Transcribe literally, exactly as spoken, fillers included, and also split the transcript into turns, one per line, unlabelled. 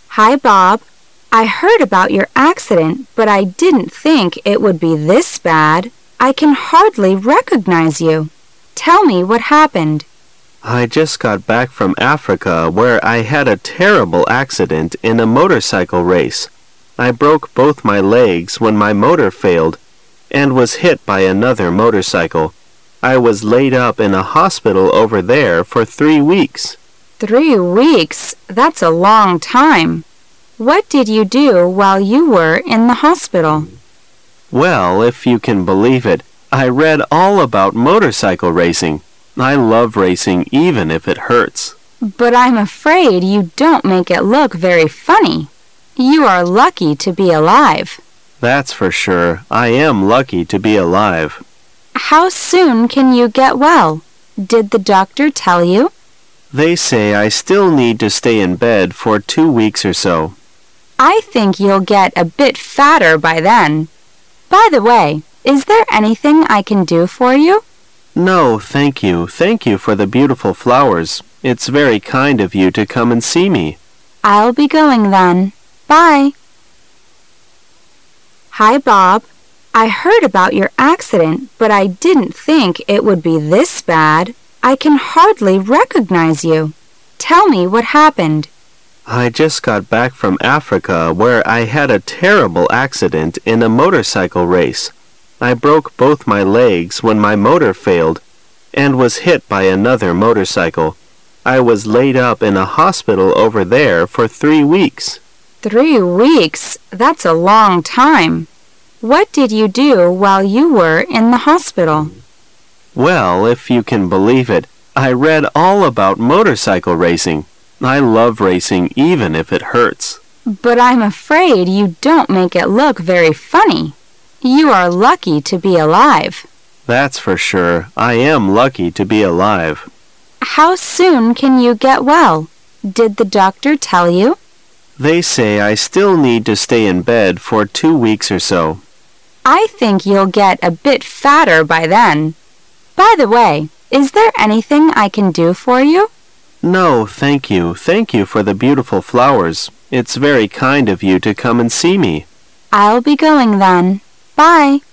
Hi, Bob. I heard about your accident, but I didn't think it would be this bad. I can hardly recognize you. Tell me what happened.
I just got back from Africa where I had a terrible accident in a motorcycle race. I broke both my legs when my motor failed and was hit by another motorcycle. I was laid up in a hospital over there for three weeks.
Three weeks? That's a long time. What did you do while you were in the hospital?
Well, if you can believe it, I read all about motorcycle racing. I love racing even if it hurts.
But I'm afraid you don't make it look very funny. You are lucky to be alive.
That's for sure. I am lucky to be alive.
How soon can you get well? Did the doctor tell you?
They say I still need to stay in bed for two weeks or so.
I think you'll get a bit fatter by then. By the way, is there anything I can do for you?
No, thank you. Thank you for the beautiful flowers. It's very kind of you to come and see me.
I'll be going then. Bye. Hi, Bob. I heard about your accident, but I didn't think it would be this bad. I can hardly recognize you. Tell me what happened.
I just got back from Africa where I had a terrible accident in a motorcycle race. I broke both my legs when my motor failed and was hit by another motorcycle. I was laid up in a hospital over there for three weeks.
Three weeks? That's a long time. What did you do while you were in the hospital?
Well, if you can believe it, I read all about motorcycle racing. I love racing even if it hurts.
But I'm afraid you don't make it look very funny. You are lucky to be alive.
That's for sure. I am lucky to be alive.
How soon can you get well? Did the doctor tell you?
They say I still need to stay in bed for two weeks or so.
I think you'll get a bit fatter by then. By the way, is there anything I can do for you?
No, thank you. Thank you for the beautiful flowers. It's very kind of you to come and see me.
I'll be going then. Bye.